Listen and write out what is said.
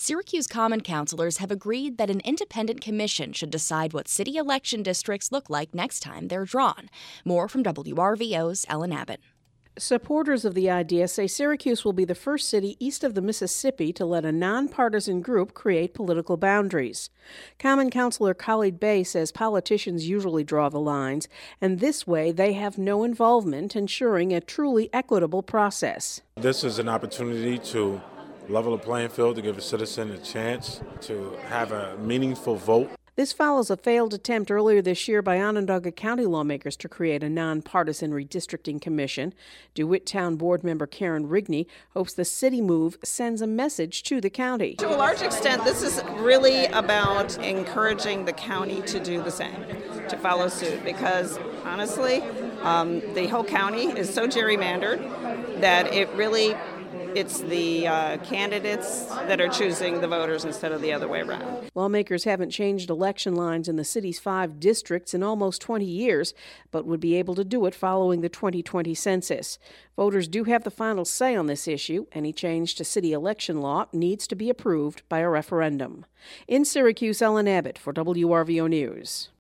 Syracuse Common Councilors have agreed that an independent commission should decide what city election districts look like next time they're drawn. More from WRVO's Ellen Abbott. Supporters of the idea say Syracuse will be the first city east of the Mississippi to let a nonpartisan group create political boundaries. Common Councilor Khalid Bey says politicians usually draw the lines, and this way they have no involvement, ensuring a truly equitable process. This is an opportunity to level the playing field, to give a citizen a chance to have a meaningful vote. This follows a failed attempt earlier this year by Onondaga County lawmakers to create a nonpartisan redistricting commission. DeWitt Town Board member Karen Rigney hopes the city move sends a message to the county. To a large extent, this is really about encouraging the county to do the same, to follow suit, because honestly, the whole county is so gerrymandered that it's the candidates that are choosing the voters instead of the other way around. Lawmakers haven't changed election lines in the city's 5 districts in almost 20 years, but would be able to do it following the 2020 census. Voters do have the final say on this issue. Any change to city election law needs to be approved by a referendum. In Syracuse, Ellen Abbott for WRVO News.